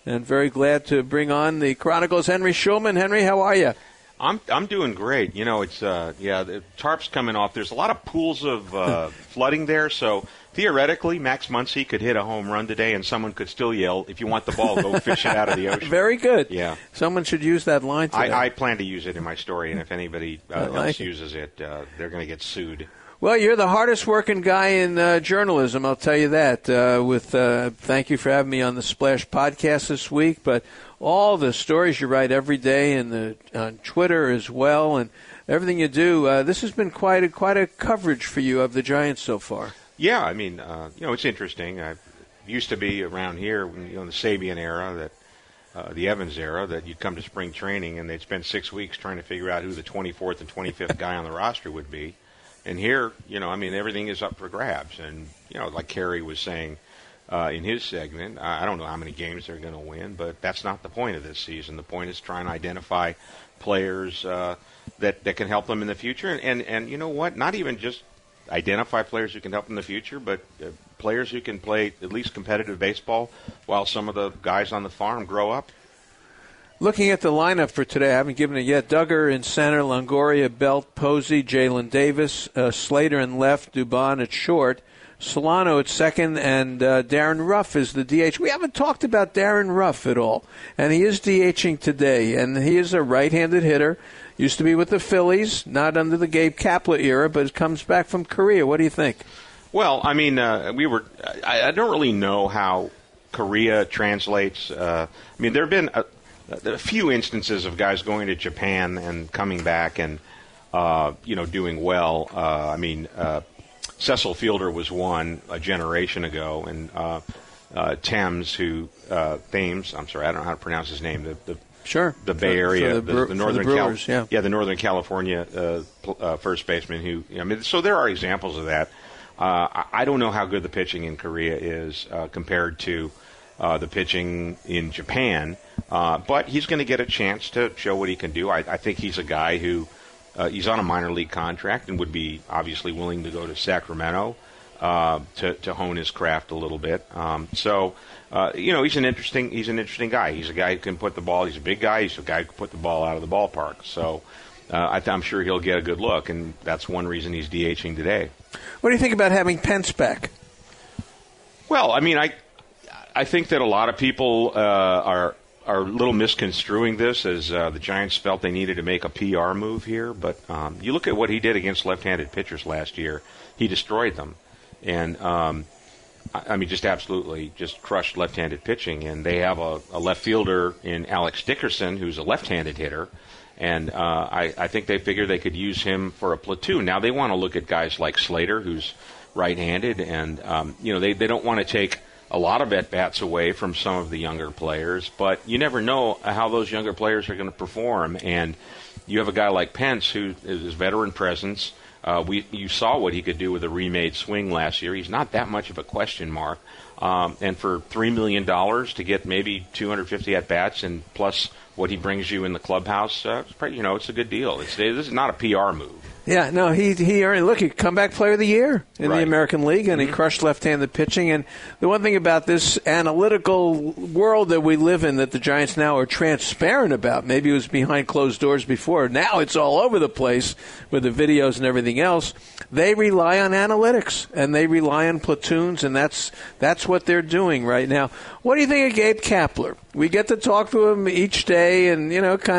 and very glad to bring on the Chronicles' Henry Schulman. Henry, how are you? I'm doing great. You know, it's the tarp's coming off. There's a lot of pools of flooding there, so theoretically, Max Muncy could hit a home run today, and someone could still yell, "If you want the ball, go fish it out of the ocean." Very good. Yeah, someone should use that line today. I plan to use it in my story, and if anybody else uses it, they're going to get sued. Well, you're the hardest working guy in journalism, I'll tell you that. Thank you for having me on the Splash podcast this week, but all the stories you write every day and on Twitter as well, and everything you do, this has been quite a coverage for you of the Giants so far. Yeah, I mean, it's interesting. I used to be around here, in the Sabian era, the Evans era, that you'd come to spring training and they'd spend 6 weeks trying to figure out who the 24th and 25th guy on the roster would be. And here, everything is up for grabs. And, like Kerry was saying in his segment, I don't know how many games they're going to win, but that's not the point of this season. The point is trying to identify players that can help them in the future. And you know what? Not even just identify players who can help in the future, but players who can play at least competitive baseball while some of the guys on the farm grow up. Looking at the lineup for today, I haven't given it yet. Duggar in center, Longoria, Belt, Posey, Jalen Davis, Slater in left, Dubon at short, Solano at second, and Darren Ruff is the DH. We haven't talked about Darren Ruff at all, and he is DHing today, and he is a right-handed hitter. Used to be with the Phillies, not under the Gabe Kapler era, but comes back from Korea. What do you think? Well, I mean, I don't really know how Korea translates. There have been a few instances of guys going to Japan and coming back and, doing well. Cecil Fielder was one a generation ago, and Thames, I'm sorry, I don't know how to pronounce his name, the Bay Area, the Northern Brewers, the Northern California first baseman so there are examples of that. I don't know how good the pitching in Korea is compared to the pitching in Japan, but he's going to get a chance to show what he can do. I think he's a guy who he's on a minor league contract and would be obviously willing to go to Sacramento to hone his craft a little bit. He's an interesting guy. He's a guy who can put the ball. He's a big guy. He's a guy who can put the ball out of the ballpark. So I'm sure he'll get a good look, and that's one reason he's DHing today. What do you think about having Pence back? Well, I think that a lot of people are a little misconstruing this as the Giants felt they needed to make a PR move here. But you look at what he did against left-handed pitchers last year. He destroyed them. And, just absolutely just crushed left-handed pitching. And they have a left fielder in Alex Dickerson, who's a left-handed hitter. And I think they figure they could use him for a platoon. Now, they want to look at guys like Slater, who's right-handed. And, they don't want to take a lot of at-bats away from some of the younger players. But you never know how those younger players are going to perform. And you have a guy like Pence, who is veteran presence. You saw what he could do with a remade swing last year. He's not that much of a question mark. And for $3 million to get maybe 250 at-bats and plus what he brings you in the clubhouse, it's a good deal. This is not a PR move. Yeah, no, he earned, look, he comeback player of the year in the American League, and he crushed left-handed pitching. And the one thing about this analytical world that we live in that the Giants now are transparent about, maybe it was behind closed doors before, now it's all over the place with the videos and everything else, they rely on analytics, and they rely on platoons, and that's what they're doing right now. What do you think of Gabe Kapler? We get to talk to him each day, and,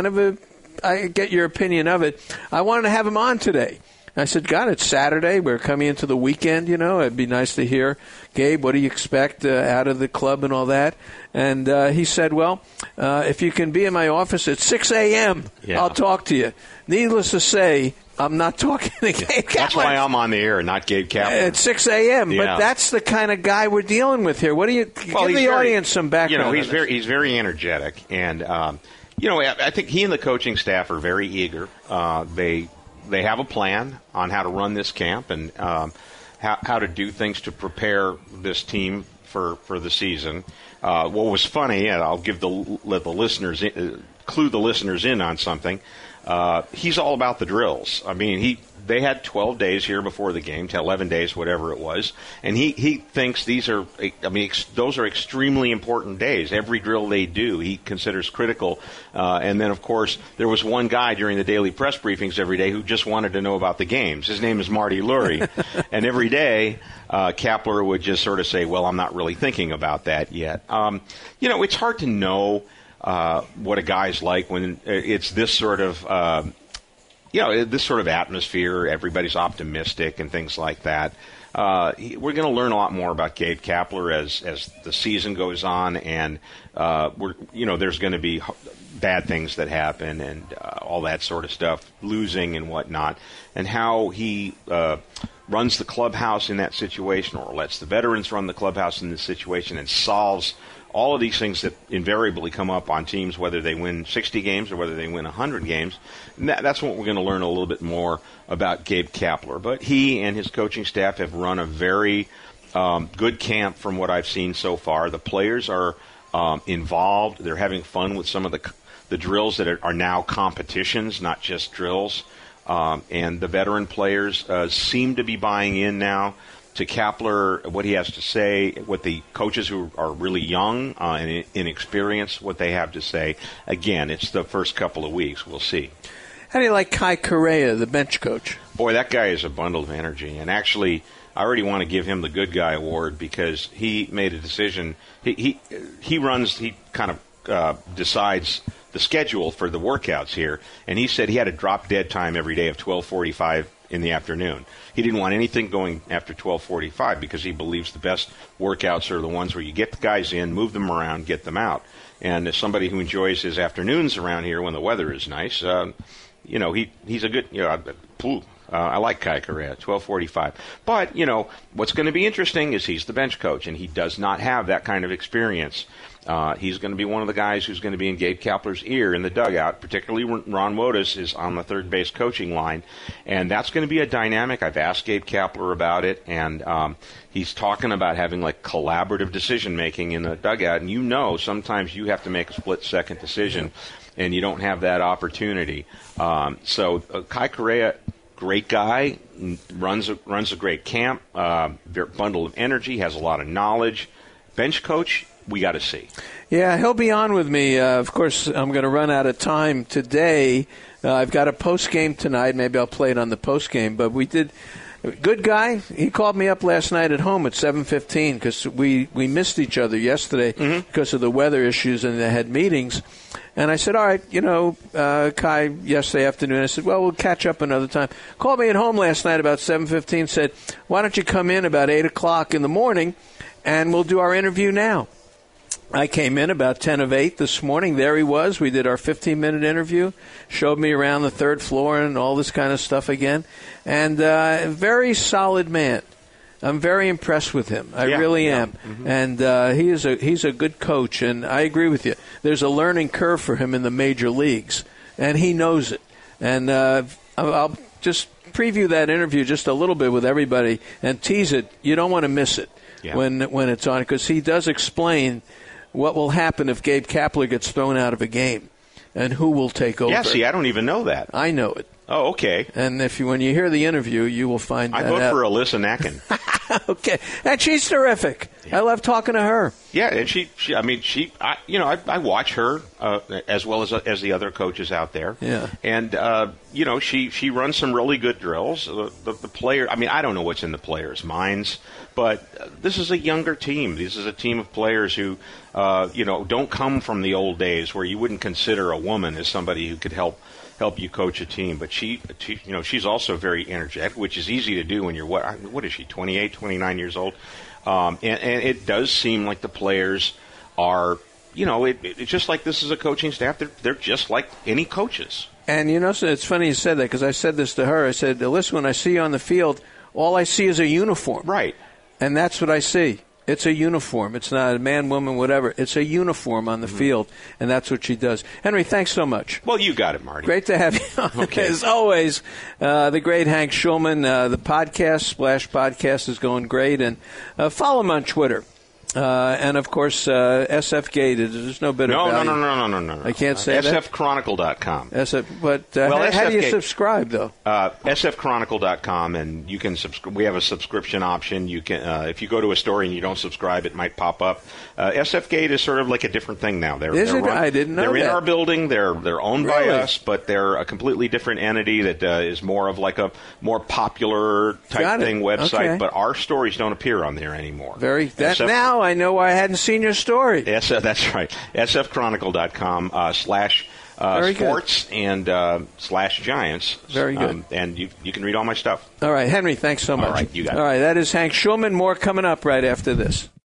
I get your opinion of it. I wanted to have him on today. I said, God, it's Saturday. We're coming into the weekend, It'd be nice to hear, Gabe, what do you expect out of the club and all that? And he said, well, if you can be in my office at 6 a.m., I'll talk to you. Needless to say, I'm not talking to Gabe Kapler. That's why I'm on the air, not Gabe Kapler. At 6 a.m., but that's the kind of guy we're dealing with here. What do you give the audience some background? He's very energetic, and I think he and the coaching staff are very eager. They have a plan on how to run this camp and how to do things to prepare this team for the season. What was funny, and I'll give let the listeners clue the listeners in on something. he's all about the drills. I mean, they had 12 days here before the game, 11 days, whatever it was, and he thinks those are extremely important days. Every drill they do, he considers critical. And then, of course, there was one guy during the daily press briefings every day who just wanted to know about the games. His name is Marty Lurie. And every day, Kapler would just sort of say, well, I'm not really thinking about that yet. It's hard to know what a guy's like when it's this sort of this sort of atmosphere. Everybody's optimistic and things like that. We're going to learn a lot more about Gabe Kapler as the season goes on, and there's going to be bad things that happen and all that sort of stuff, losing and whatnot, and how he runs the clubhouse in that situation, or lets the veterans run the clubhouse in this situation, and solves all of these things that invariably come up on teams, whether they win 60 games or whether they win 100 games. And that's what we're going to learn a little bit more about Gabe Kapler. But he and his coaching staff have run a very good camp from what I've seen so far. The players are involved. They're having fun with some of the drills that are now competitions, not just drills. And the veteran players seem to be buying in now to Kapler, what he has to say, what the coaches who are really young and inexperienced, what they have to say. Again, it's the first couple of weeks. We'll see. How do you like Kai Correa, the bench coach? Boy, that guy is a bundle of energy. And actually, I already want to give him the good guy award because he made a decision. He kind of decides the schedule for the workouts here. And he said he had a drop dead time every day of 12:45 in the afternoon. He didn't want anything going after 12:45 because he believes the best workouts are the ones where you get the guys in, move them around, get them out. And as somebody who enjoys his afternoons around here when the weather is nice, he's a good, I like Kai Correa, 12:45. But, what's going to be interesting is he's the bench coach, and he does not have that kind of experience. He's going to be one of the guys who's going to be in Gabe Kapler's ear in the dugout, particularly when Ron Wotus is on the third base coaching line. And that's going to be a dynamic. I've asked Gabe Kapler about it, and he's talking about having like collaborative decision-making in the dugout. And sometimes you have to make a split-second decision, and you don't have that opportunity. So Kai Correa, great guy, runs a great camp, bundle of energy, has a lot of knowledge. Bench coach, we got to see. Yeah, he'll be on with me. Of course, I'm going to run out of time today. I've got a post-game tonight. Maybe I'll play it on the post-game. But we did. Good guy. He called me up last night at home at 7:15 because we missed each other yesterday because of the weather issues and they had meetings. And I said, all right, Kai, yesterday afternoon, I said, well, we'll catch up another time. Called me at home last night about 7:15, said, why don't you come in about 8 o'clock in the morning and we'll do our interview now. I came in about 10 of 8 this morning. There he was. We did our 15-minute interview, showed me around the third floor and all this kind of stuff again. And a very solid man. I'm very impressed with him. I really am. Mm-hmm. And he's a good coach, and I agree with you. There's a learning curve for him in the major leagues, and he knows it. And I'll just preview that interview just a little bit with everybody and tease it. You don't want to miss it when it's on, because he does explain what will happen if Gabe Kapler gets thrown out of a game and who will take over. Yeah, see, I don't even know that. I know it. Oh, okay. And when you hear the interview, you will find that out. I vote for Alyssa Nacken. Okay. And she's terrific. Yeah. I love talking to her. Yeah, and I watch her as well as the other coaches out there. Yeah. And, she runs some really good drills. The player, I don't know what's in the players' minds, but this is a younger team. This is a team of players who, don't come from the old days where you wouldn't consider a woman as somebody who could help you coach a team. But she's also very energetic, which is easy to do when you're, what is she, 28, 29 years old? And it does seem like the players are, it's just like this is a coaching staff. They're just like any coaches. And, so it's funny you said that, because I said this to her. I said, listen, when I see you on the field, all I see is a uniform. Right. And that's what I see. It's a uniform. It's not a man, woman, whatever. It's a uniform on the field, and that's what she does. Henry, thanks so much. Well, you got it, Marty. Great to have you on. Okay. As always, the great Hank Schulman. The podcast, Splash Podcast, is going great. And follow him on Twitter. And, of course, SF Gate. There's no better value. No. I can't say that. SFChronicle.com. How do you subscribe, though? SFChronicle.com, and you can we have a subscription option. You can, if you go to a story and you don't subscribe, it might pop up. SF Gate is sort of like a different thing now. I didn't know They're that. in our building. They're owned by us, but they're a completely different entity that is more of like a more popular type thing website. Okay. But our stories don't appear on there anymore. Now I know why I hadn't seen your story. That's right. SFChronicle.com /sports and /Giants. Very good. And you can read all my stuff. All right, Henry, thanks so much. All right, you got it. All right, that is Hank Schulman. More coming up right after this.